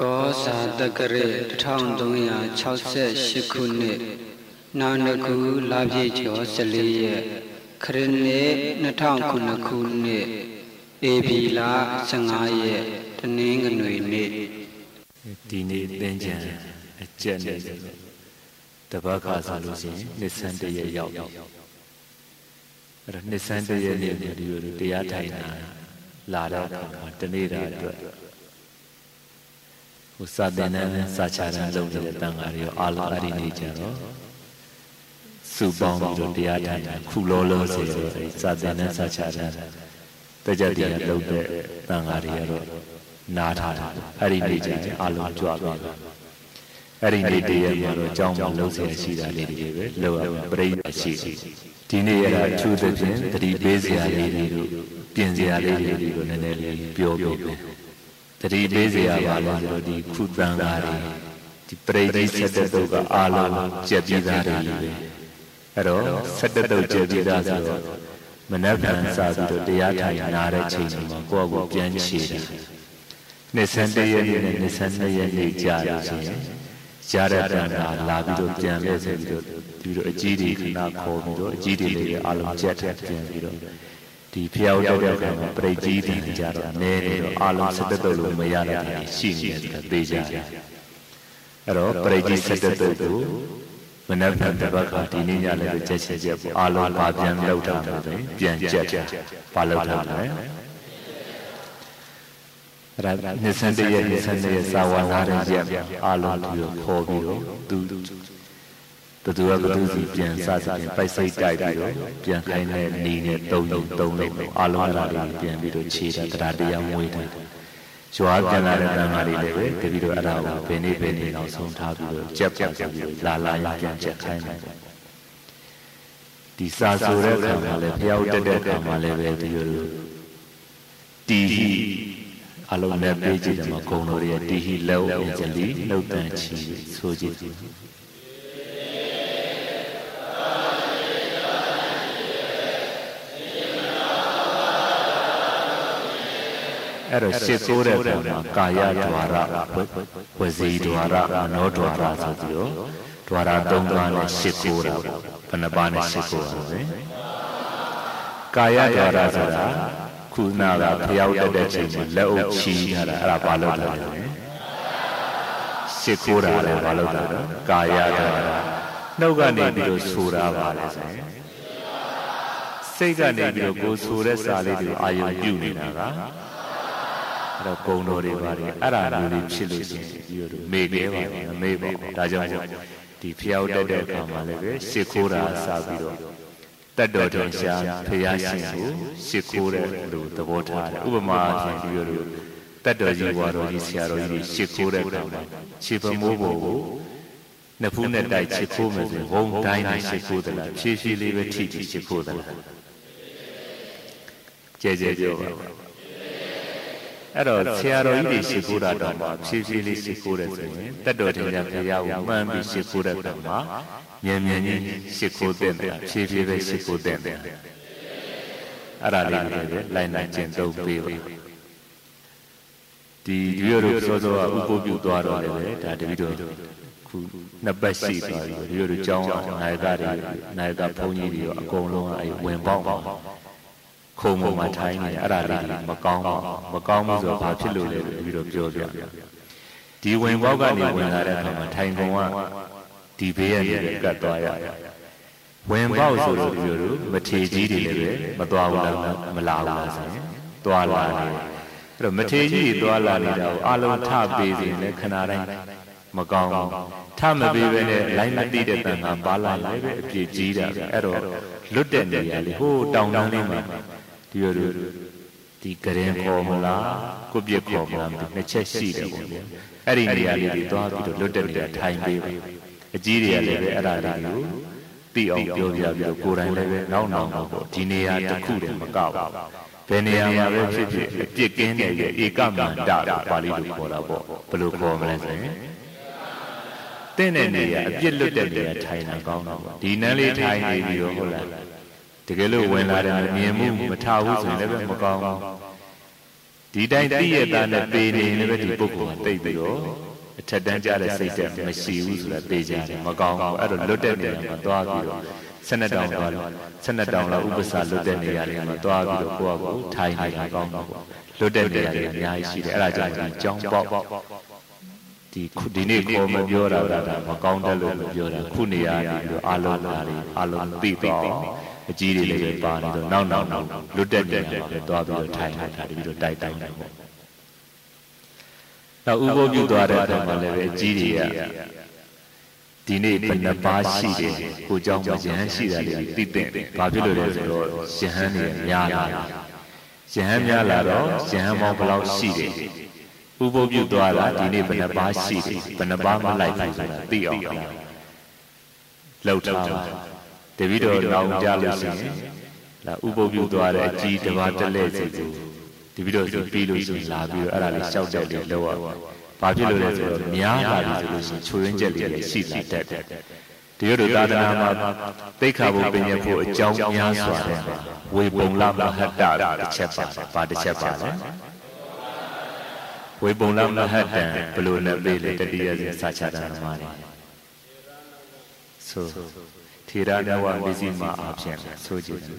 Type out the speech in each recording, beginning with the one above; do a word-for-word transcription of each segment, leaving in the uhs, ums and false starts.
ကောဇာတက္ကရေတစ်ထောင်သုံးရာခြောက်ဆယ့်ရှစ်ခုနှစ်နာနကူလပြည့်ကျော်၁၄ရက်ခရစ်နှစ်နှစ်ထောင်ခုနှစ်ခုနှစ်ဧပြီလ၁၅ရက်တနင်္ဂနွေနေ့ဒီနေ့သင်္ကြန်အကျက်နဲ့တပတ်ခါဆိုလို့ရှိရင်နှစ်ဆန်းတရက်ရောက်ပြီအဲ့တော့နှစ်ဆန်းတရက်နေ့ဒီလိုတရားထိုင်တာလာတော့တနေ့တာအတွက်ဟိုစာသင်တန်းစာချတန်းလုပ်နေတဲ့တန်ဃာတွေရောအားလုံးအဲ့ဒီနေ့ကျတော့စုပေါင်းပြီးတော့တရားထိုင်တာခုလောလောဆယ်စာသင်တန်းစာချတန်းတကြတရားလုပ်တဲ့တန်ဃာတွေကတော့နားထားတာအဲ့ဒီနေ့ကျရင်အားလုံးကြွသွားတယ်အဲ့ဒီနေ့တည်းရဲ့မှာတော့အကြောင်းမလုံးဆရာရှိတာလေးတွေပဲလောက်ရမှာပြိဿရှိဒီနေ့ရတာချူတဲ့ဖြင့်တတိပေးစရာလေးတွေတို့ပြင်စရာလေးတွေတို့နည်းနည်းလေးပြောပြပဲတတိပေးစရာပါလို့ဆိုဒီခုတန်ဃာတွေဒီပြိဿဆက်တဲ့တုတ်ကအားလုံးကြက်ပြီးသားတွေပဲအဲ့တော့ဆက်တဲ့တုတ်ကြက်ပြီးသားဆိုတော့မနက်ဖြန်စပြီးတော့တရားထိုင်နာတဲ့ချိန်မှာကိုယ့်အကိုပြန်ချေတယ်နှစ်ဆန်းတရက်နေ့နဲ့နှစ်ဆန်းနှစ်ရက်နေ့ကြာလို့ရှိရင်ရတဲ့တန်ခါလာပြီးတော့ပြန်လဲဆိုပြီးတော့ပြီးတော့အကြီးတွေခဏခေါ်ပြီးတော့အကြီးတွေလည်းအားလုံးကြက်ထက်ပြန်ပြီးတော့ဒီဖျောက်တက်တဲ့ခါမှာပြိတ္တိတွေကြတော့နဲနေတော့အားလုံးစက်တက်လို့မရတဲ့ခါရှိနေတယ်သိကြတယ်အဲ့တော့ပြိတ္တိစက်တက်ကိုမနက်ဖြန်တစ်ပတ်ခါဒီနေ့ညလည်းကြက်ချက်ချက်ပေါ့အားလုံးပါပြန်လောက်တာပဲပြန်ကြက်ပါလောက်တာပဲအဲ့ဒါနှစ်ဆန်းတရက်နှစ်ဆန်းတရက်စာဝါလာတဲ့ရက်အားလုံးပြီးတော့ခေါ်ပြီးတော့သူဘသူကဘသူစီပြန်စစပြန်ပိုက်စိတ်တိုက်ပြီးတော့ပြန်ခိုင်းတဲ့နေနဲ့တုံးတုံးလုံးအားလုံးအဲ့ဒါတွေပြန်ပြီးတော့ခြေတာတရားတရားမွေးတယ်ရွာပြန်လာတဲ့တန်ခါတွေလည်းပဲတပြီးတော့အဲ့ဒါကိုဘယ်နေ့ဘယ်နေ့အောင်ဆုံးထားပြီးတော့ကြက်ပြန်ဆိုပြီးလာလာရပြန်ချက်ခိုင်းတယ်ဒီစာဆိုတဲ့ခါမှာလည်းဖျောက်တက်တဲ့ခါမှာလည်းပဲဒီလိုတီအလုံးနဲ့ပေးကြည့်တယ်မှာဂုံတော်ရဲ့တီဟီလောက်အင်ဂျလီနှုတ်တန်ချီဆိုကြည့်အဲ့တော့ရှစ်ကိုးတဲ့ပုံမှာကာယဒွါရဝစီဒွါရမနောဒွါရဆိုပြီးတော့ဒွါရသုံးပါးနဲ့ရှစ်ကိုးတာဘယ်နှပါးနဲ့ရှစ်ကိုးပါလဲကာယဒွါရဆိုတာခုနာကဖျောက်တက်တဲ့ချိန်မှာလက်အုပ်ချီထားတာအဲ့ဒါဘာလို့လဲရှစ်ခိုးတာလည်းဘာလို့လဲကာယဒွါရနှုတ်ကနေပြီးတော့ဆိုတာပါလေဆိုရင်စိတ်ကနေပြီးတော့ကိုယ်ဆိုတဲ့စာလေးတွေကိုအာယုံပြုနေတာကအဲ့တော့ဂုံတော်တွေပါတယ်အဲ့ဒါမျိုးတွေဖြစ်လို့ရှိရင်ဒီလိုမေ့ခဲ့ပါမယ်မေ့ပါဒါကြောင့်ဒီဖျောက်တက်တဲ့အခါမှာလည်းပဲရှစ်ခိုးတာစပြီးတော့တတ်တော်တော်ရှာဖရာရှင်ကိုရှစ်ခိုးတဲ့လိုသဘောထားတယ်ဥပမာအဖြစ်ပြီးတော့တတ်တော်ကြီးဘွားတော်ကြီးဆရာတော်ကြီးရှစ်ခိုးတဲ့အခါမှာခြေပမိုးပေါ်ကိုနှစ်ဖူးနဲ့တိုက်ရှစ်ခိုးမယ်ဆိုရင်ဘုံတိုင်းနဲ့ရှစ်ခိုးသလားဖြည်းဖြည်းလေးပဲထိထိရှစ်ခိုးသလားကြဲကြဲပြောပါအဲ့တော့ဆရာတော်ကြီးတွေရှစ်ခိုးတာတော့မှဖြည်းဖြည်းလေးရှစ်ခိုးတယ်ဆိုရင်တတ်တော်တင်ကြဖရာကိုမှန်းပြီးရှစ်ခိုးတဲ့အခါမှာမြန်မြန်ကြီးရှစ်ခိုးတဲ့ဖြည်းဖြည်းပဲရှစ်ခိုးတဲ့အဲ့ဒါလေးတွေပဲလိုက်နိုင်ကျင့်သုံးပေးပါဒီဒီလိုလိုစောစောကဥပုပ်ပြုသွားတော့လည်းပဲဒါတပိတော့ခုနှစ်ပတ်ရှိသွားပြီဒီလိုလိုကျောင်းနိုင်ကတွေနိုင်ကဘုန်းကြီးတွေရောအကုန်လုံးအဲဝင်ပေါက်ခုံပေါ်မှာထိုင်းနေအဲ့ဒါလေးမကောင်းပါမကောင်းဘူးဆိုတော့ဘာဖြစ်လို့လဲပြီးတော့ပြောပြဒီဝင်ပေါက်ကနေဝင်လာတဲ့အခါမှာထိုင်ကုန်ကဒီဘေးကနေကတ်သွားရဝင်ပေါက်ဆိုလို့ပြောလို့မထေကြီးတွေလည်းပဲမသွားဘူးလားမလာဘူးလားဆိုရင်သွားလာနေအဲ့တော့မထေကြီးတွေသွားလာနေတာကိုအလုံးထပေးစီလဲခဏတိုင်းမကောင်းဘူးထမပေးဘဲနဲ့လိုင်းမတိတဲ့တန်ခါပါလာလည်းပဲအပြည့်ကြီးတာအဲ့တော့လွတ်တဲ့နေရာလေးဟိုးတောင်တန်းလေးမှာဒီလိုဒီကရင်ခေါ်မလားကိုပြစ်ခေါ်မလားနှစ်ချက်ရှိတယ်ပေါ့ဗျာအဲ့ဒီနေရာလေးတွေသွားပြီးတော့လွတ်တဲ့နေရာထိုင်ပေးပါအကြီးတွေကလည်းပဲအဲ့ဒါတွေကိုသိအောင်ပြောပြပြီးတော့ကိုယ်တိုင်လည်းပဲနောက်နောက်ပေါ့ဒီနေရာတစ်ခုတည်းမကဘူးဘယ်နေရာမှာပဲဖြစ်ဖြစ်အပြစ်ကင်းတဲ့ဧကမန္တပါဠိလိုခေါ်တာပေါ့ဘယ်လိုခေါ်မလဲဆိုရင်တဲ့နေရာအပြစ်လွတ်တဲ့နေရာထိုင်တာကောင်းတော့ဒီနန်းလေးထိုင်နေပြီးတော့ဟုတ်လားတကယ်လို့ဝင်လာတယ်မြင်မှုမထဘူးဆိုရင်လည်းပဲမကောင်းဘူးဒီတိုင်းသိရတာနဲ့ပေနေလည်းပဲဒီပုဂ္ဂိုလ်ကတိတ်ပြီးတော့အထက်တန်းကြတဲ့စိတ်သက်မရှိဘူးဆိုတာသိကြတယ်မကောင်းဘူးအဲ့တော့လွတ်တဲ့နေရာမှာသွားပြီးတော့ဆနတောင်သွားဆနတောင်လောက်ဥပ္ပစာလွတ်တဲ့နေရာတွေမှာသွားပြီးတော့ကိုယ့်အကိုထိုင်နေတာကောင်းတော့လွတ်တဲ့နေရာတွေအများကြီးရှိတယ်အဲ့ဒါကြောင့်ဒီကြောင်းပေါက်ဒီခုဒီနေ့ခေါ်မပြောတာကဒါမကောင်းတယ်လို့မပြောတာခုနေရာနေလို့အာလုံးလာတွေအာလုံးသိတော့အကြီးတွေလည်းပဲပါနေတော့နောက်နောက်နောက်လွတ်တဲ့နေရာမှာလည်းသွားပြီးတော့ထိုင်နေတာတပြီးတော့တိုက်တိုက်နေပေါ့နောက်ဥပုပ်ပြုသွားတဲ့အခါမှာလည်းပဲအကြီးတွေကဒီနေ့ဘယ်နှပါးရှိတယ်ကိုเจ้าမှာယဟန်ရှိတာလေးသိတဲ့ဘာဖြစ်လို့လဲဆိုတော့ယဟန်တွေများလာယဟန်များလာတော့ယဟန်ပေါင်းဘယ်လောက်ရှိတယ်ဥပုပ်ပြုသွားတာဒီနေ့ဘယ်နှပါးရှိတယ်ဘယ်နှပါးမလိုက်ဘူးဆိုတာသိအောင်လောက်ထားပါတပည့်တော်နောင်ကြလို့ရှိရင်လာဥပုပ်ပြုသွားတဲ့အကြီးတစ်ပါးတက်လက်စီကိုတပည့်တော်စီပြီးလို့ရှိရင်လာပြီးတော့အဲ့ဒါလေးရှောက်ကြတယ်လောက်ရဘာဖြစ်လို့လဲဆိုတော့များလာပြီဆိုလို့ရှိရင်ချွေရင်းချက်လေးလည်းရှိလာတတ်တယ်ဒီလိုသာသနာမှာသိက္ခာပုပညာဖို့အကြောင်းများစွာတဲ့ဝေပုံလမဟတ္တတစ်ချက်ပါဘာတစ်ချက်ပါလဲဝေပုံလမဟတ္တဘလို့နဲ့ပြေးလေတတိယစဉ်စာချတာမှာနေဆိုထေရနဝမစ္စည်းမှာအဖြစ်ဆိုကြည့်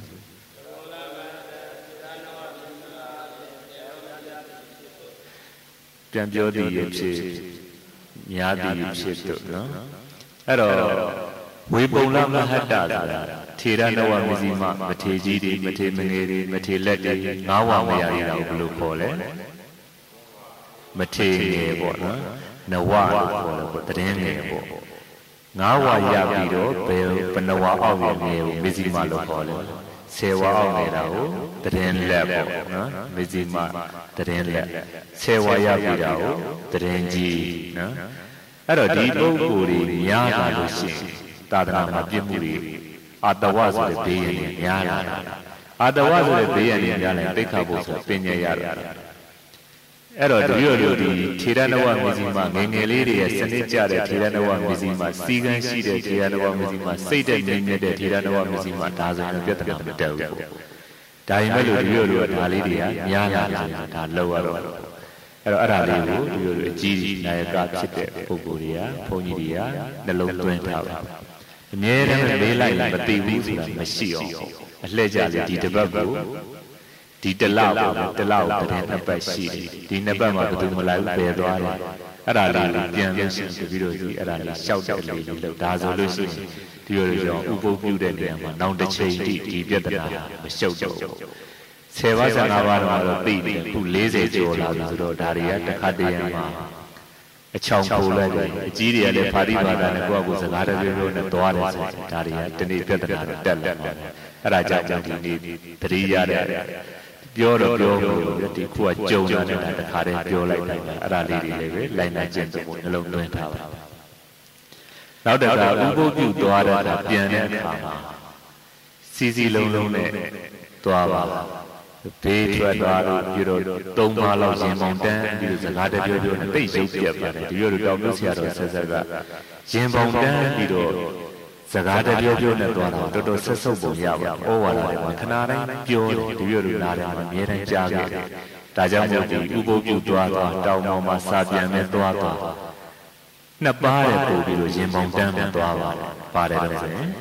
ပြန်ပြောသည်ရဖြစ်များသည်ရဖြစ်တို့နော်အဲ့တော့ဝေပုံလမဟတ္တဆိုတာထေရနဝမစ္စည်းမှာမထေကြီးတွေမထေမငယ်တွေမထေလက်တွေငါးဝါမရရတာကိုဘယ်လိုခေါ်လဲမထေငယ်ပေါ့နော်နဝလို့ခေါ်တယ်ပေါ့တည်ငယ်ပေါ့ငါးဝါရပြီးတော့ဘယ်ဘနဝအောက်ရငယ်ကိုမစ္စည်းမှာလို့ခေါ်တယ်ဆယ်ဝါအောက်နေတာကိုတည်လက်ပေါ့နော်မစ္စည်းမှာတည်လက်ဆယ်ဝါရပြီးတာကိုတည်ကြီးနော်အဲ့တော့ဒီပုဂ္ဂိုလ်တွေများလာလို့ရှိရင်သာသနာမှာပြည့်မှုတွေအာတဝဆိုတဲ့ဘေးရည်တွေများလာတာအာတဝဆိုတဲ့ဘေးရည်တွေများလာသိက္ခာပုဆိုပညာရတာအဲ့တော့တပည့်တော်တို့ဒီထေရနဝမစ္စည်းမှာငယ်ငယ်လေးတွေရဲ့စနစ်ကြတဲ့ထေရနဝမစ္စည်းမှာစီကံရှိတဲ့ထေရနဝမစ္စည်းမှာစိတ်တဲ့ငြိမ်မြတ်တဲ့ထေရနဝမစ္စည်းမှာဒါဆိုရင်ပြဿနာမတက်ဘူးပေါ့ဒါရင်မဲ့လို့တပည့်တော်တို့ကဒါလေးတွေကများလာတယ်ဒါလောက်ရတော့အဲ့တော့အဲ့ဒါလေးကိုတပည့်တော်တို့အကြီးကြီးနာယကဖြစ်တဲ့ပုဂ္ဂိုလ်တွေကဘုန်းကြီးတွေကနှလုံးသွင်းထားပါအမြဲတမ်းလေးလိုက်မသိဘူးဆိုတာမရှိအောင်အလှည့်ကြလေဒီတပတ်ကိုဒီတလောက်တလောက်တည်းနှစ်ပတ်ရှိတယ်ဒီနှစ်ပတ်မှာဘယ်သူမလိုက်ဘူးပယ်သွားတယ်အဲ့ဒါလေးကိုပြန်လို့ရှိရင်တပည့်တော်ကြီးအဲ့ဒါလေးရှောက်တဲ့လေးလို့ဒါဆိုလို့ရှိရင်ဒီလိုကြောင့်ဥပုပ်ပြုတဲ့နေရာမှာနောက်တစ်ချိန်တိဒီပြဿနာမရှုပ်တော့ဘူးဆယ်ပါးဆယ်ငါးပါးတော့သိတယ်ခုလေးဆယ်ကျော်လာပြီဆိုတော့ဒါတွေကတစ်ခါတည်းရမှာအချောင်ပို့လိုက်တယ်အကြီးတွေကလည်းဖာတိဘာသာနဲ့ကိုယ့်အကူစကားတပြောပြောနဲ့သွားတယ်ဆိုဒါတွေကဒီနေ့ပြဿနာတက်လာတယ်အဲ့ဒါကြောင့်ဒီနေ့တတိယတဲ့ပြောတော့ပြောလို့ဒီခုကကြုံနေတာတခါတည်းပြောလိုက်တယ်အဲ့ဒါလေးတွေလည်းပဲလိုက်နိုင်ကျင့်ဖို့နှလုံးသွင်းထားပါနောက်တစ်ခါဥပုပ်ပြုသွားတာပြန်တဲ့အခါမှာစီစီလုံးလုံးနဲ့သွားပါဘေးထွက်သွားလို့ပြီးတော့သုံးပါးလောက်ရင်ပေါင်တန်းပြီးတော့စကားတပြောပြောနဲ့တိတ်ရုပ်ပြက်ပါတယ်ဒီလိုလိုတောင်မျိုးဆရာတော်ဆက်ဆက်ကရင်ပေါင်တန်းပြီးတော့စကားတပြောပြောနဲ့သွားတာတော်တော်ဆက်ဆုပ်ပုံရပါဩဝါဒတွေမှာခဏတိုင်းပြောတယ်ဒီလိုလိုနားတယ်မှာအများတိုင်းကြားခဲ့တယ်ဒါကြောင့်မို့ဒီဥပုပ်ပြုသွားသွားတောင်ပေါ်မှာစာပြန်မဲ့သွားသွားနှစ်ပါးတဲ့ပို့ပြီးတော့ရင်ပေါင်တန်းမဲ့သွားပါတယ်ပါတယ်တော့ဆိုရင်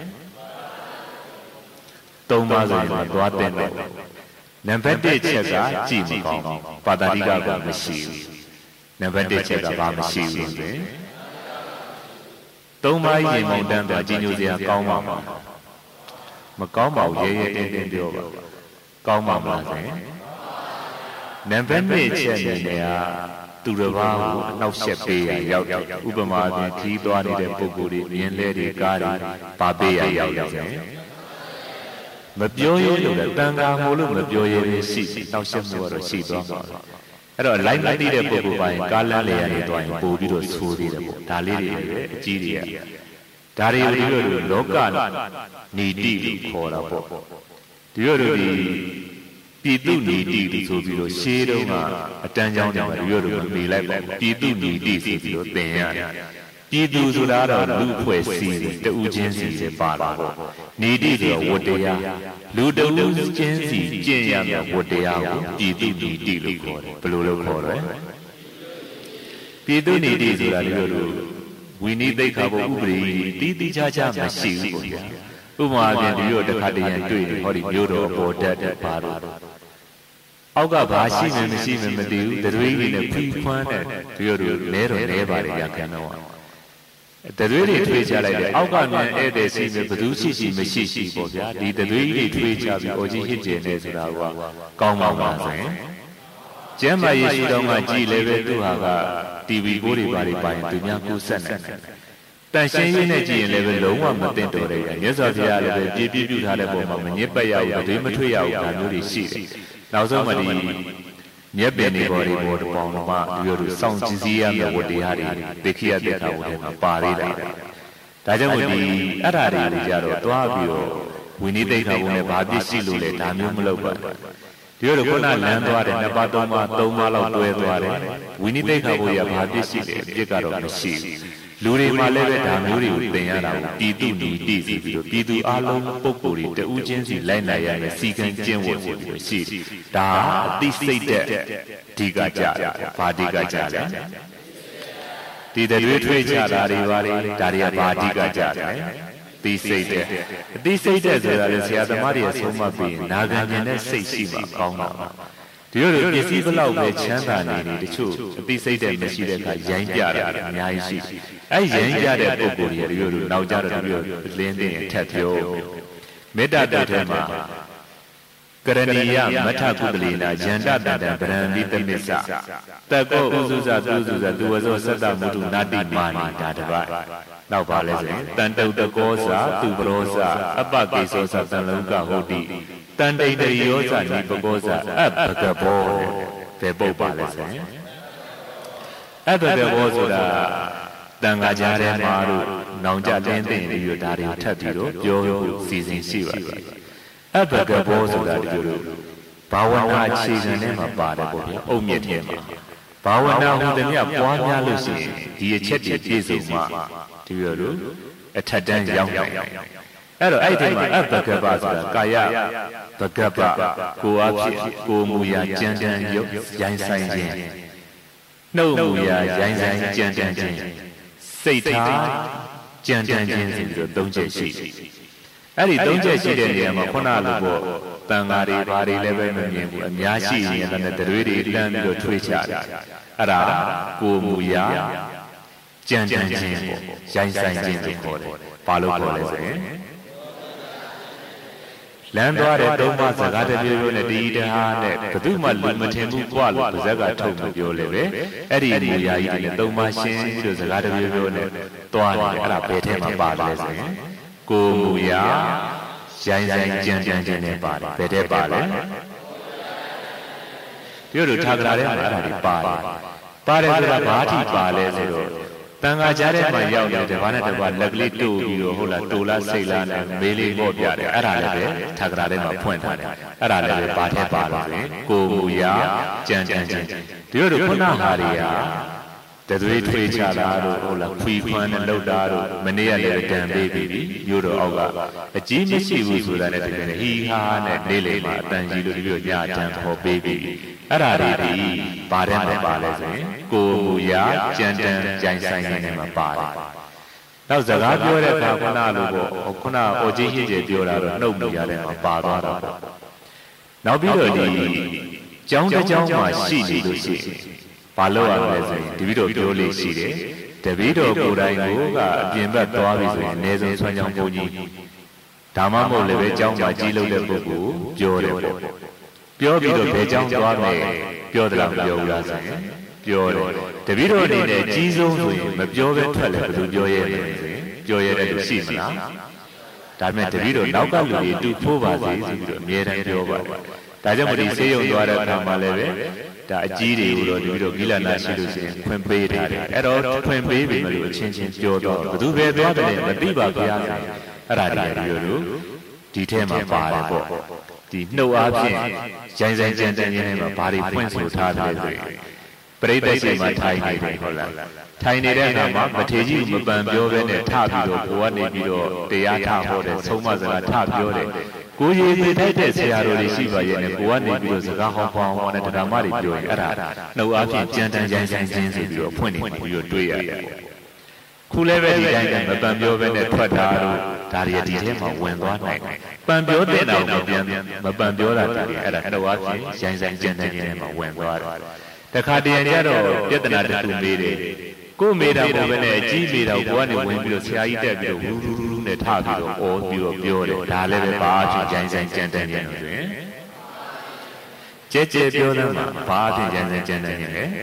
သုံးပါးဆိုရင်သွားတဲ့တော့နံပါတ်တစ်ချက်ကကြည့်မကောင်းပါတာတိကကမရှိဘူးနံပါတ်တစ်ချက်ကဘာမရှိဘူးဆိုရင်သုံးပါးရင်မောင်တန်းပြကြီးညိုစရာကောင်းပါမှာမကောင်းပါဘူးရဲရဲတင်းတင်းပြောပါကောင်းပါမလားဆိုရင်နံပါတ်နှစ်ချက်အနေနဲ့ကသူတစ်ပါးကိုအနောက်ရှက်ပေးရရောက်တယ်ဥပမာအပြင်ခီးသွားနေတဲ့ပုဂ္ဂိုလ်တွေမြင်းလဲတွေကားတွေပါပေးရရောက်တယ်ဆိုရင်မပြောရဲလို့လည်းတန်ခါမို့လို့မပြောရဲသေးရှိနောက်ရှက်မှုကတော့ရှိသွားမှာအဲ့တော့လိုက်မသိတဲ့ပုဂ္ဂိုလ်ပိုင်းကားလမ်းလေရနေသွားရင်ပို့ပြီးတော့ဆိုးသေးတယ်ပေါ့ဒါလေးတွေပဲအကြီးတွေကဒါတွေပြီးတော့လောကနီတိလို့ခေါ်တာပေါ့ဒီလိုလိုဒီပြည်သူနီတိလို့ဆိုပြီးတော့ရှေးတုန်းကအတန်းကြောင်းတွေမှာဒီလိုလိုမေးလိုက်ပေါ့ပြည်သူနီတိဆိုပြီးတော့သင်ရတယ်ဒပြည်သူဆိုတာတော့လူဖွဲ့စည်းတူချင်းစီပဲပါတာပေါ့နေတိဆိုတော့ဝတ္တရားလူတူချင်းစီကျင့်ရမယ့်ဝတ္တရားကိုပြည်သူနေတိလို့ခေါ်တယ်ဘယ်လိုလုပ်ခေါ်လဲပြည်သူနေတိဆိုတာလည်းလို့ဝိနည်းသိက္ခာပုဥပဒေတီးတီးခြားခြားမရှိဘူးပေါ့ဗျာဥပမာအပြင်ဒီလိုတစ်ခါတည်းရတွေ့နေဟောဒီမျိုးတော်အပေါ်တက်တဲ့ဘာလို့အောက်ကဘာရှိမှမရှိမှမသိဘူးတရွေးကြီးနဲ့ဖီးခွန်းတဲ့ဒီလိုလိုလဲတော့လဲပါတယ်ရခံတော့တရွေးတွေထွေးချလိုက်တယ်အောက်ကမြန်ဧည့်သည်ရှိမှဘသူရှိရှိမရှိရှိပေါ့ဗျာဒီတရွေးကြီးတွေထွေးချပြီးအော်ကြီးဟစ်ကျင်နေဆိုတာကကောင်းပါပါဆိုရင်ကျမ်းမာရေးရှိတော့မှကြည်လည်းပဲသူဟာက တီဗီ ကိုတွေပါတွေပါရင်သူများကူးဆက်နေတယ်တန်ရှင်းရင်းနဲ့ကြည့်ရင်လည်းပဲလုံးဝမသိတော့တဲ့မြတ်စွာဘုရားလည်းပဲပြည့်ပြည့်ပြုထားတဲ့ပုံမှာမညစ်ပတ်ရဘူးဒေမထွေရဘူးဒါမျိုးတွေရှိတယ်နောက်ဆုံးမှဒီမြက်ပင်တွေပေါ်တွေပေါ်ပေါင်းတော့မှဒီလိုစောင့်ကြည့်စီရမယ့်ဝတ္တရားတွေသိခိယသိက္ခာဝတ္ထဲမှာပါသေးတယ်ဒါကြောင့်မို့ဒီအဲ့ဓာတွေကြတော့တွားပြီးတော့ဝိနည်းသိက္ခာဝတ္နဲ့ဘာပြစ်ရှိလို့လဲဒါမျိုးမလုပ်ပါဘူးဒီလိုခုနလမ်းသွားတယ်နှစ်ပါးသုံးပါးသုံးပါးလောက်တွဲသွားတယ်ဝိနည်းသိက္ခာဝတ္ရဘာပြစ်ရှိလဲအပြစ်ကတော့မရှိဘူးလူတွေမှာလည်းပဲဒါမျိုးတွေကိုသင်ရတာကိုပြည်သူနေတည်စီပြီးတော့ပြည်သူအလုံးပုံကိုယ်တွေတဦးချင်းစီလိုက်နိုင်ရမယ်စီကံကျင့်ဝတ်ဖို့ရှိတယ်ဒါအသိစိတ်တဲ့ဒီကကြတယ်ဘာဒီကကြလဲဒီတရွေးထွေးချတာတွေပါလေဒါတွေကဘာဒီကကြတယ်သိစိတ်တဲ့အသိစိတ်တဲ့ဆိုတာလေဆရာသမားတွေအဆုံးမပြီးနာခံခြင်းနဲ့စိတ်ရှိမှကောင်းတာပါဒီလိုပစ္စည်းဘလောက်ပဲချမ်းသာနေနေတချို့အသိစိတ်တဲ့မရှိတဲ့အခါရိုင်းပြတာအများကြီးရှိအဲရိုင်းပြတဲ့ပုံကိုယ်တွေဒီလိုနောက်ကြတော့ဒီလိုလင်းသိရင်ထက်ပြောမေတ္တာတုတ်ထဲမှာကရဏီယမထကုပလိနာယန္တတတံဗရံတိတမစ္ဆတကောဥစုဇသုစုဇသူဝဇောသတ္တမုတုနာတိမာနိဒါတပတ်နောက်ပါလဲဆိုရင်တန်တုတ်တကောဇာသူပရောဇာအပကိသောဇသံလုံကဟုတ်တိတန်တိတရိယောဇာနိပကောဇာအပကဘောဘယ်ပုတ်ပါလဲဆိုရင်အပကဘောဆိုတာတန်ခါကြားထဲမှာတို့နောင်ကြတင်းသိနေပြီးတော့ဒါတွေကိုထပ်ပြီးတော့ပြောဖို့စီစဉ်ရှိပါတယ်အပကဘောဆိုတာဒီလိုဘာဝနာအခြေခံထဲမှာပါတယ်ပေါ့ဗျာအုတ်မြစ်ထဲမှာဘာဝနာဟူသည်မြတ်ပွားများလို့ရှိရင်ဒီအချက်တွေပြည့်စုံမှဒီလိုလိုအထက်တန်းရောက်နိုင်တယ်အဲ့တော့အဲ့ဒီမှာအပကပဆိုတာကာယပကပကိုယ်အဖြစ်ကိုယ်မူရာကြံတန်းရုပ်ရိုင်းဆိုင်ခြင်းနှုတ်မူရာရိုင်းဆိုင်ကြံတန်းခြင်းစိတ်ထားကြံတန်းခြင်းဆိုပြီးတော့သုံးချက်ရှိတယ်အဲ့ဒီသုံးချက်ရှိတဲ့နေရာမှာခုနလိုပေါ့တန်ဃာတွေဘာတွေလည်းပဲမမြင်ဘူးအများရှိရင်လည်းတရွေးတွေတန်းပြီးတော့ထွေးချတယ်အဲ့ဒါကိုယ်မူရာကြံတန်းခြင်းပေါ့ရိုင်းဆိုင်ခြင်းလို့ခေါ်တယ်ဘာလို့ခေါ်လဲဆိုရင်လမ်းသွားတဲ့သုံးပါးစကားတပြောပြောနဲ့တည်တဟားနဲ့ဘယ်သူမှလူမထင်ဘူးကြွလို့ပါဇက်ကထုတ်မပြောလေပဲအဲ့ဒီမူရာကြီးတွေသုံးပါးရှင်းပြီးတော့စကားတပြောပြောနဲ့သွားနေအဲ့ဒါဘယ်ထဲမှာပါလဲဆိုရင်ကိုယ်မူရာရိုင်းဆိုင်ကြံကြံခြင်းနဲ့ပါတယ်ဘယ်ထဲပါလဲပြောလို့ထာဂရာထဲမှာအဲ့ဒါတွေပါတယ်ပါတယ်ဆိုတာဘာတိပါလဲဆိုတော့တန်ခါကြားထဲမှာရောက်နေတဲ့ဘာနဲ့တကွာလက်ကလေးတို့ပြီးတော့ဟုတ်လားတူလားစိတ်လားနဲ့မေးလေးပေါ့ပြတယ်အဲ့ဒါလည်းပဲထာဂရာထဲမှာဖွင့်ထားတယ်အဲ့ဒါလည်းပဲဘာထဲပါလို့ဆိုရင်ကိုယ်မူရာကြံကြံခြင်းဒီလိုခုနဟာတွေကတသွေးထွေးချတာတို့ဟုတ်လားခွီခွန်းနဲ့လှုပ်တာတို့မနေ့ကလည်းတန်ပေးပြီးပြီမြို့တော်အောက်ကအကြီးမရှိဘူးဆိုတာနဲ့တကယ်ဟီဟာနဲ့နေလေမှာအတန်ကြီးလို့ဒီလိုညတန်ခေါ်ပေးပြီးအဲ့ဒါတွေဒီဘာထဲမှာပါလဲဆိုရင်ကိုယ်မူရာကြံတန်ကြိုင်ဆိုင်နေမှာပါတယ်နောက်စကားပြောတဲ့အခါခုနလိုပေါ့ခုနအော်ကြီးဟစ်ကျပြောတာတော့နှုတ်မူရာထဲမှာပါသွားတာပေါ့နောက်ပြီးတော့ဒီကျောင်းတစ်ကျောင်းမှာရှိနေလို့ရှိရင်ဘာလို့ရလဲဆိုရင်တပည့်တော်ပြောလို့ရှိတယ်တပည့်တော်ကိုယ်တိုင်ကိုကအပြင်ဘက်သွားပြီဆိုရင်အနည်းဆုံးဆွမ်းကြောင်းပုံကြီးဒါမှမဟုတ်လည်းပဲကျောင်းမှာကြီးလို့တဲ့ပုဂ္ဂိုလ်ပြောတယ်ပေါ့ပြောပြီးတော့ဘယ်ကျောင်းသွားမယ်ပြောတယ်လားမပြောဘူးလားဆိုရင်ပြောတယ်တပည့်တော်အနေနဲ့ကြီးဆုံးဆိုရင်မပြောဘဲထွက်လဲဘယ်လိုပြောရဲလဲဆိုရင်ပြောရတဲ့လူရှိမလားဒါပေမဲ့တပည့်တော်နောက်ကလူတွေတူဖိုးပါစေဆိုပြီးတော့အမြဲတမ်းပြောပါတယ်ဒါကြောင့်မဒီဆေးရုံသွားတဲ့အခါမှာလည်းပဲဒါအကြီးတွေကိုတော့ဒီလိုဂိလနာရှိလို့ရှိရင်ဖွင့်ပေးထားတယ်အဲ့တော့ဖွင့်ပေးပြီမလို့အချင်းချင်းပြောတော့ဘသူပဲသွားတယ်မသိပါခင်ဗျာအဲ့ဒါတွေဒီလိုဒီထဲမှာပါတယ်ပေါ့ဒီနှုတ်အားဖြင့်ရိုင်းဆိုင်ကြံတန်းရင်းထဲမှာဘာတွေဖွင့်ဆိုထားတယ်ဆိုရင်ပရိသတ်ရှိမှထိုင်နေတယ်ဟုတ်လားထိုင်နေတဲ့အခါမှာမထေကြီးမပန်ပြောပဲနဲ့ထပြီးတော့ကိုကနေပြီးတော့တရားထဟောတယ်ဆုံးမစကားထပြောတယ်ကိုရည်သိထိုက်တဲ့ဆရာတော်တွေရှိပါရဲ့နဲ့ကိုကနေပြီးတော့စကားဟောပေါင်းဟောတဲ့ဓမ္မတွေပြောရင်အဲ့ဒါနှုတ်အားဖြင့်ကြံတန်းကြိုင်ဆိုင်ခြင်းဆိုပြီးတော့ဖွင့်နေပြီးတော့တွေးရတယ်ခုလည်းပဲဒီတိုင်းကမပန်ပြောပဲနဲ့ထွက်တာတော့ဒါရီဒီထဲမှာဝင်သွားနိုင်ပန်ပြောတဲ့တော့မပြန်မပန်ပြောတာဒါရီအဲ့ဒါနှုတ်အားဖြင့်ရိုင်းဆိုင်ကြံတန်းခြင်းထဲမှာဝင်သွားတယ်တခါတည်းကျတော့ပြဿနာတစ်ခုမေးတယ်ကိုမေးတာကိုပဲနဲ့အကြီးမေးတာကိုကနေဝင်ပြီးတော့ဆရာကြီးတက်ပြီးတော့ဝူးဝူးဝူးနဲ့ထပြီးတော့အော်ပြီးတော့ပြောတယ်ဒါလည်းပဲဘာအဖြစ်ဂျိုင်းဆိုင်ကြံတန်းနေလို့တွင်ကြဲကြဲပြောတယ်မှာဘာအဖြစ်ဂျိုင်းဆိုင်ကြံတန်းနေလဲ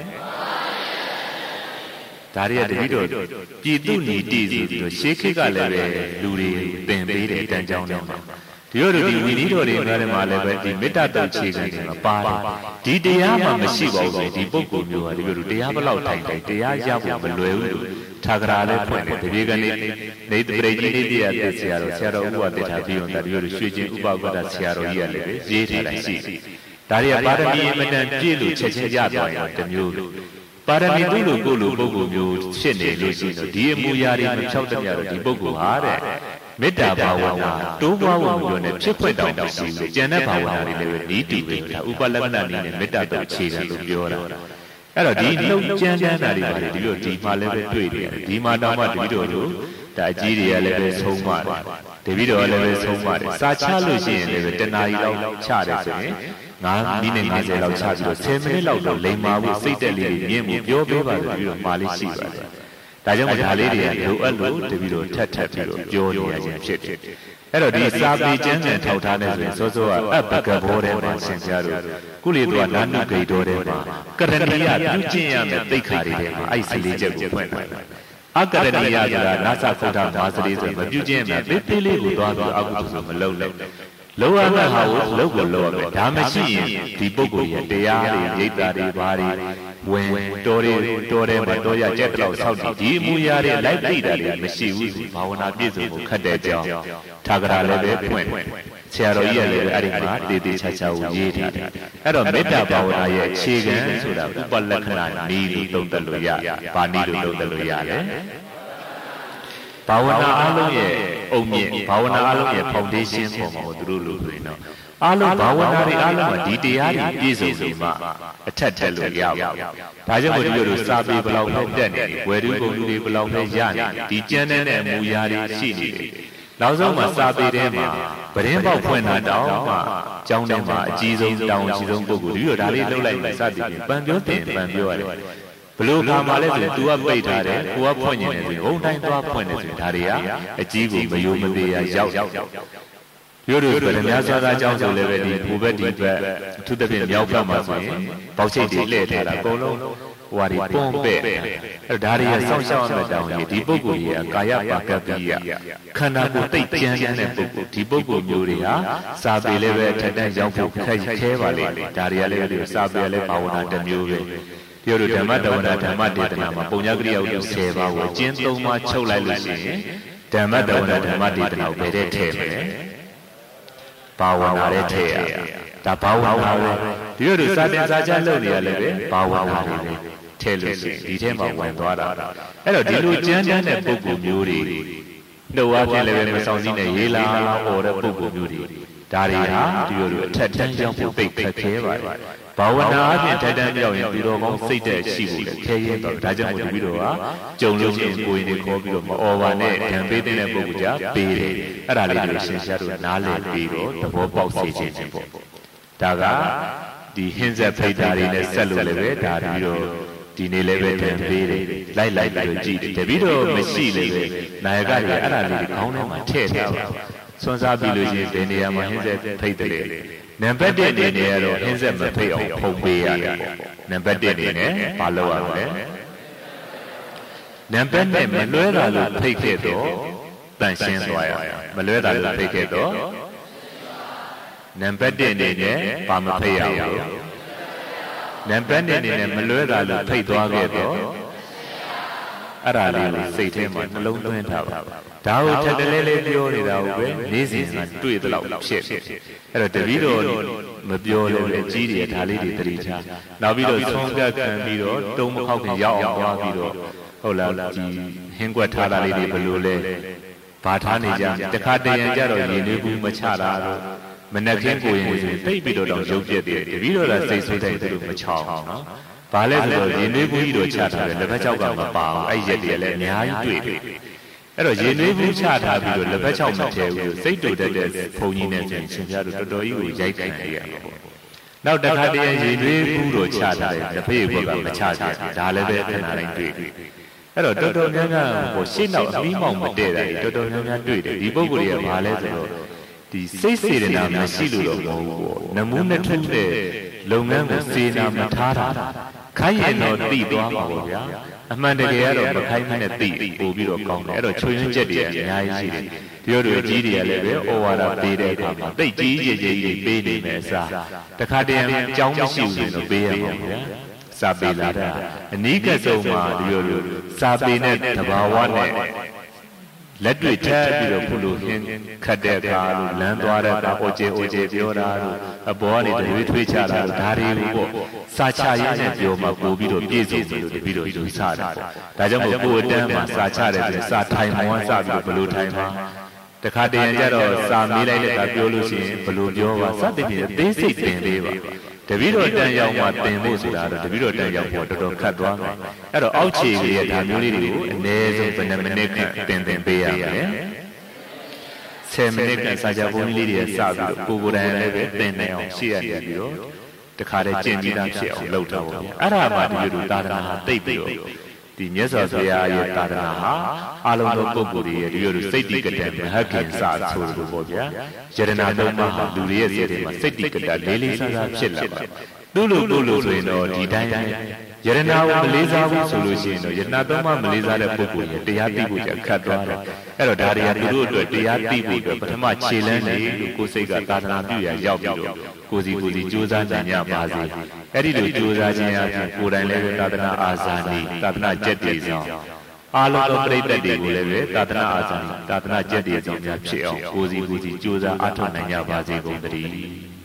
ဒါရီကတတိတော့ပြည်သူညီတည်ဆိုပြီးတော့ရှေးခေတ်ကလည်းပဲလူတွေသင်ပေးတဲ့အတန်းကြောင်းတွေမှာဒီလိုဒီဝီနည်းတော်တွေများတယ်မှာလည်းပဲဒီမေတ္တာတုတ်ခြေခံတွေမှာပါတယ်ဒီတရားမှမရှိပါဘူးဒီပုဂ္ဂိုလ်မျိုးကဒီလိုတရားဘလောက်ထိုင်ထိုင်တရားရဖို့မလွယ်ဘူးထာဂရာလည်းဖွင့်တယ်ဒီပြေကနေနေတပရိကြီးနေတရားသိဆရာတော်ဆရာတော်ဥပဒေထားပြီးတော့ဒီလိုရွှေချင်းဥပဝတ္တဆရာတော်ကြီးကလည်းရေးထားတာရှိဒါတွေကပါရမီအမတန်ပြည့်လို့ချက်ချင်းရသွားရင်တမျိုးပါရမီသူ့လိုကိုယ်လိုပုဂ္ဂိုလ်မျိုးဖြစ်နေလို့ရှိရင်ဒီအမူအရာတွေမဖြောက်တတ်ကြတော့ဒီပုဂ္ဂိုလ်ဟာတဲ့မေတ္တာဘာဝနာတိုးပွားဖို့မျိုးနဲ့ဖြစ်ခွင့်တောင်မရှိဘူးကျန်တဲ့ဘာဝနာတွေလည်းပဲဤတည်တယ်ဥပလက္ခဏာနည်းနဲ့မေတ္တာတော့အခြေခံလို့ပြောတာအဲ့တော့ဒီနှုတ်ကြမ်းတမ်းတာတွေပါလေဒီလိုဒီမှာလည်းပဲတွေ့တယ်ဒီမှာတောင်မှတပည့်တော်တို့ဒါအကြီးတွေကလည်းပဲဆုံးပါတယ်တပည့်တော်လည်းပဲဆုံးပါတယ်စာချလို့ရှိရင်လည်းပဲတနာရီလောက်ချတယ်ဆိုရင်ငါးမိနစ်ငါးဆယ်လောက်ချပြီးတော့ဆယ်မိနစ်လောက်တော့လိမ်မာဖို့စိတ်တက်လေးတွေမြင်မှုပြောပေးပါလို့ပြီးတော့မှာလေးရှိပါတယ်ဒါကြောင့်ဒါလေးတွေကလိုအပ်လို့တပည့်တော်ထပ်ထပ်ပြီးတော့ပြောနေရခြင်းဖြစ်တယ်အဲ့တော့ဒီစာပေကျမ်းကျန်ထောက်ထားနေဆိုရင်စောစောကအပ္ပကဘောထဲမှာဆင်ကြတော့ကုလီတော်နာနုဂိတော်ထဲမှာကရဏီယပြုကျင့်ရမယ်သိက္ခာတွေထဲမှာအဲ့ဒီလေးချက်ကိုဖွင့်ထားတယ်အကရဏီယဆိုတာနာသဖုဒ္ဓဘာစရိဆိုမပြုကျင့်ရမယ်ပေးပေးလေးကိုသွားပြီးအကုသိုလ်ဆိုမလုပ်နဲ့လောရမဲ့ဟာကိုလုပ်ကိုလုပ်ရမယ်ဒါမရှိရင်ဒီပုဂ္ဂိုလ်ရဲ့တရားတွေရိပ်တာတွေဘာတွေဝင်တော်တွေတော်တယ်မှာတော်ရကြက်တော့ဆောက်တယ်ဒီအမူအရာတွေလိုက်သိတာတွေမရှိဘူးဆိုဘာဝနာပြည့်စုံဖို့ခက်တဲ့ကြောင်းထာဂရာလည်းပဲဖွင့်ဆရာတော်ကြီးကလည်းအဲ့ဒီမှာတည်တည်ချာချာကိုရေးထားတယ်အဲ့တော့မေတ္တာဘာဝနာရဲ့အခြေခံဆိုတာဥပလက္ခဏာနီးလို့သုံးသပ်လို့ရဘာနီးလို့သုံးသပ်လို့ရလဲဘာဝနာအလုံးရဲ့အုံမြင့်ဘာဝနာအလုံးရဲ့ foundation ပေါ်မှာသူတို့လို့ဆိုရင်တော့အလုံးဘာဝနာတွေအလုံးကဒီတရားတွေပြည့်စုံနေမှအထက်ထက်လို့ရပါဘူးဒါကြောင့်မို့ဒီလိုလိုစာပေဘလောက်နဲ့တက်နေဝယ်သူကုန်လူတွေဘလောက်နဲ့ရနေဒီကျမ်းတဲ့အမူအရာတွေရှိနေတယ်နောက်ဆုံးမှာစာပေထဲမှာပရင်းပေါက်ဖွင့်တာတောင်းမှကျောင်းထဲမှာအကြီးဆုံးတောင်းရှိဆုံးပုဂ္ဂိုလ်ဒီလိုဒါလေးလှုပ်လိုက်မှစသည်ဖြင့်ပန်ပြောတင်ပန်ပြောရတယ်ဘလို့ခါမှလဲဆိုရင် तू ကပိတ်ထားတယ်ကိုကဖွင့်နေတယ်ဆိုရင်ဘုံတိုင်းသွားဖွင့်နေဆိုရင်ဒါတွေကအကြီးကိုမယိုမသေးရရောက်ရိုးရိုးဗရမ ्या စွာသားအကြောင်းဆိုလည်းပဲဒီဘူဘက်ဒီဘက်အထူးသဖြင့်မြောက်ဘက်မှာဆိုရင်ပေါက်ချိတ်တွေလှည့်ထားတာအကုန်လုံးဟိုဟာဒီပွန်ပဲ့အဲဒါတွေကစောင့်ရှောက်ရမယ့်တောင်းကြီးဒီပုဂ္ဂိုလ်ကြီးကကာယပါကပ္ပိယခန္ဓာကိုယ်သိကြမ်းတဲ့ပုဂ္ဂိုလ်ဒီပုဂ္ဂိုလ်မျိုးတွေဟာစာပေလည်းပဲထက်တန်းရောက်ဖို့ခက်ခဲပါလေဒါတွေကလည်းစာပေလည်းဘာဝနာတစ်မျိုးပဲပြောလို့ဓမ္မတဝနာဓမ္မဒေသနာမှာပုံညာကရိယာဥဒ္ဒဆယ်ပါးကိုကျင်းသုံးပါးချုပ်လိုက်လို့ရှိရင်ဓမ္မတဝနာဓမ္မဒေသနာကိုဘယ်တဲ့ထည့်မလဲဘာဝနာတဲ့ထည့်ရဒါဘာဝနာပဲဒီလိုလိုစာတင်စာချလုပ်နေရလည်းပဲဘာဝနာတွေပဲထည့်လို့ရှိရင်ဒီထဲမှာဝင်သွားတာအဲ့တော့ဒီလိုကျမ်းတမ်းတဲ့ပုဂ္ဂိုလ်မျိုးတွေနှုတ်အားဖြင့်လည်းပဲမဆောင်စည်းနဲ့ရေးလာလာဟောတဲ့ပုဂ္ဂိုလ်မျိုးတွေဒါတွေဟာဒီလိုလိုအထက်တန်းရောက်ဖို့သိခက်ခဲပါတယ်ဘာဝနာအပြင်ထက်တန်းပြောင်းရင်ဒီတော်ကောင်းစိတ်တဲ့ရှိဖို့လည်းခဲရဲတော့ဒါကြောင့်မို့ဒီလိုဟာကြုံလို့ရှိရင်ကိုယ်ရင်ခေါ်ပြီးတော့မအော်ပါနဲ့ဓံပေးတဲ့ပုဂ္ဂိုလ်ကြပေးတယ်အဲ့ဒါလေးကိုရှင်းရှားလို့နားလည်ပြီးတော့သဘောပေါက်စေခြင်းချင်းပေါ့ဒါကဒီဟင်းဆက်ဖိတ်တာတွေနဲ့ဆက်လို့လည်းပဲဒါပြီးတော့ဒီနေ့လည်းပဲဓံပေးတယ်လိုက်လိုက်ပြီးတော့ကြည့်တယ်တပည့်တော်မရှိလည်းပဲနာယကတွေအဲ့ဒါလေးခေါင်းထဲမှာထည့်ထားပါစွန့်စားပြီးလို့ရှိရင်ဒီနေရာမှာဟင်းဆက်ဖိတ်တယ်နံပါတ်တစ်အနေနဲ့ကတော့ဟင်းဆက်မဖိတ်အောင်ဖုံးပေးရတယ်ပေါ့နံပါတ်တစ်အနေနဲ့မလုပ်ရဘူးလေနံပါတ်နှစ်မလွဲတာလို့ဖိတ်ခဲ့တော့တန်ရှင်းသွားရမလွဲတာလို့ဖိတ်ခဲ့တော့နံပါတ်တစ်အနေနဲ့ဘာမဖိတ်ရဘူးနံပါတ်နှစ်အနေနဲ့မလွဲတာလို့ဖိတ်သွားခဲ့တော့အဲ့ဒါလေးကိုစိတ်ထဲမှာနှလုံးသွင်းထားပါဒါကိုထက်တလဲလေးပြောနေတာကိုပဲနေ့စဉ်ကတွေ့သလောက်ဖြစ်အဲ့တော့တပည့်တော်မပြောလို့လေကြီးတယ်ဒါလေးတွေတတိထားနောက်ပြီးတော့ဆုံးကပ်ခံပြီးတော့တုံးမခောက်ခင်ရောက်အောင်သွားပြီးတော့ဟုတ်လားဒီဟင်းကွက်ထားတာလေးတွေဘယ်လိုလဲဘာထားနေကြတခါတရံကြတော့ရေနွေးဘူးမချတာတော့မနဲ့ခင်းကိုရင်ဆိုတိတ်ပြီးတော့တော့ရုပ်ပြက်တယ်တပည့်တော်ကစိတ်ဆိုးတဲ့သူတို့မချောင်းနော်ဘာလဲဆိုတော့ရေနွေးဘူးကြီးတော့ချထားတယ်လက်ဖက်ချောက်ကမပါအောင်အဲ့ရက်တွေလည်းအများကြီးတွေ့တယ်အဲ့တော့ရေနွေးဘူးချထားပြီးတော့လက်ဖက်ချောက်မထဲဘူးစိတ်တူတတ်တဲ့ဘုံကြီးနဲ့ဆိုရင်ရှင်ပြတော်တော်ကြီးကိုရိုက်ခိုင်းနေရမှာပေါ့နောက်တစ်ခါတည်းရေနွေးဘူးတော့ချထားတယ်လက်ဖက်ဘက်ကမချချဒါလည်းပဲခဏတိုင်းတွေ့တယ်အဲ့တော့တော်တော်များများဟိုရှေ့နောက်အပြီးမောင်မတည့်တာတော်တော်များများတွေ့တယ်ဒီပုဂ္ဂိုလ်တွေကဘာလဲဆိုတော့ဒီစိတ်စေတနာမရှိလို့တော့မဟုတ်ဘူးပေါ့နမူးနှစ်ထုတဲ့လုပ်ငန်းကိုစေနာမထားတာခိုင်းရင်တော့တိသွားမှာပေါ့ဗျာအမှန်တကယ်ကတော့မခိုင်းနဲ့တိပို့ပြီးတော့ကောင်းတယ်အဲ့တော့ချွေရင်းချက်တွေအများကြီးရှိတယ်ဒီလိုတွေအကြီးတွေကလည်းပဲဩဝါဒပေးတဲ့အခါမှာတိတ်ကြီးကြီးကြီးကြီးပေးနေမယ်အစားတခါတည်းအကြောင်းမရှိဘူးဆိုတော့ပေးရမှာဗျာစာပေလာတာအနည်းကဆုံးမှာဒီလိုလိုစာပေနဲ့တဘာဝနဲ့လက်တွေ့ထပ်ပြီးတော့ခုလိုဟင်းခတ်တဲ့အခါလို့လမ်းသွားတဲ့အခါအိုကျေအိုကျေပြောတာလို့အပေါ်ကနေတွေးထွေးချတာလို့ဒါတွေကိုပေါ့စာချရင်းနဲ့ပြောမှပို့ပြီးတော့ပြည့်စုံတယ်လို့တပည့်တော်ယူဆတာပေါ့ဒါကြောင့်မို့ကိုယ်အတန်းမှာစာချတယ်ဆိုစာထိုင်မောစပြီးတော့ဘလို့ထိုင်မှာတခါတည်းကြတော့စာမေးလိုက်တဲ့အခါပြောလို့ရှိရင်ဘလို့ပြောပါစသဖြင့်အသေးစိတ်သင်လေးပါတပည့်တော်တန်ရောက်မှသင်ဖို့ဆိုတာတော့တပည့်တော်တန်ရောက်ဖို့တော်တော်ခက်သွားမယ်အဲ့တော့အောက်ခြေလေးရဲ့ဒါမျိုးလေးတွေကိုအနည်းဆုံးဘယ်နှမိနစ်ခန့်သင်သင်ပေးရမယ်ဆယ်မိနစ်ခန့်စာကြပုံလေးတွေစပြီးတော့ကိုယ်ကိုယ်တိုင်လည်းပဲသင်နိုင်အောင်ရှေ့ရနေပြီးတော့တခါတည်းကျင့်ပြီးသားဖြစ်အောင်လုပ်တာပေါ့အဲ့ဒါမှတပည့်တော်သာသနာဟာတိတ်ပြီးတော့ဒီမြတ်စွာဘုရားရဲ့သာသနာဟာအလုံးစုံပုဂ္ဂိုလ်တွေရဲ့ဒီလိုစိတ်တိကတ္တမဟခင်စာဆိုလို့ပေါ့ဗျာယရဏသုံးပါးဟာလူတွေရဲ့စိတ်ထဲမှာစိတ်တိကတ္တလေးလေးစားစားဖြစ်လာပါသူ့လိုသူ့လိုဆိုရင်တော့ဒီတိုင်းတိုင်းယရဏကိုမလေးစားဘူးဆိုလို့ရှိရင်တော့ယရဏသုံးပါးမလေးစားတဲ့ပုဂ္ဂိုလ်ရဲ့တရားသိဖို့ကြခတ်သွားတယ်အဲ့တော့ဒါတွေကသူတို့အတွက်တရားသိဖို့အတွက်ပထမခြေလှမ်းလေးလို့ကိုယ်စိတ်ကသာသနာပြုရရောက်ပြီးတော့ကိုယ်စီကိုယ်စီကြိုးစားကြညပါစေအဲ့ဒီလိုကြိုးစားခြင်းအပြင်ကိုယ်တိုင်လည်းသာသနာအာဇာနည်သာသနာကျက်တည်ဆောင်အားလုံးသောပရိသတ်တွေကိုလည်းပဲသာသနာအာဇာနည်သာသနာကျက်တည်ဆောင်များဖြစ်အောင်ကိုယ်စီကိုယ်စီကြိုးစားအားထုတ်နိုင်ကြပါစေကုန်သတည်း